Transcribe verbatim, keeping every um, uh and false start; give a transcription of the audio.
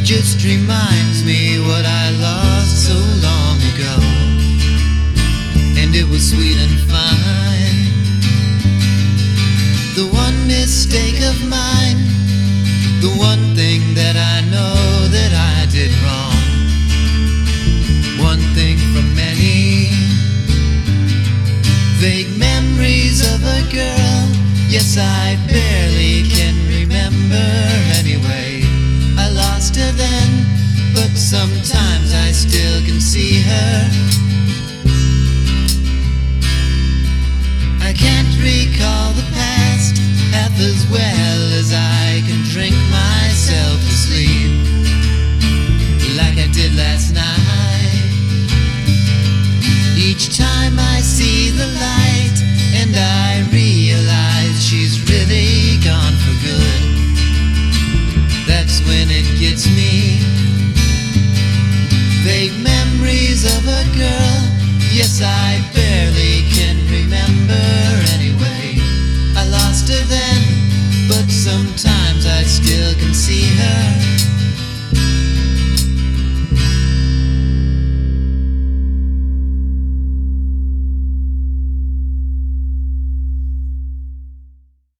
just reminds me what I lost so long ago. And it was sweet and fine. The one mistake of mine, the one thing that I know that I did wrong. One thing from many vague memories of a girl. Yes, I barely can remember anyway. I lost her then, but sometimes I still can see her. I can't recall the past half as well as I can drink myself to sleep, like I did last night. Each time I see the light and I realize she's really gone for good, that's when it gets me. Vague memories of a girl, yes, I barely can remember anyway. I lost her then, but sometimes I still can see her.